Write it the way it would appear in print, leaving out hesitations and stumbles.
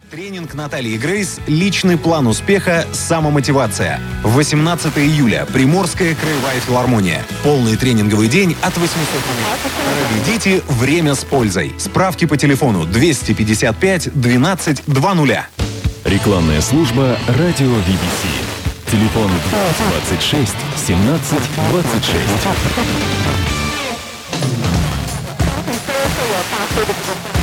Тренинг Натальи Грейс «Личный план успеха. Самомотивация». 18 июля. Приморская краевая филармония. Полный тренинговый день от 800 рублей. Проведите время с пользой. Справки по телефону 255 12 20. Рекламная служба «Радио BBC». Телефон 26 17 26.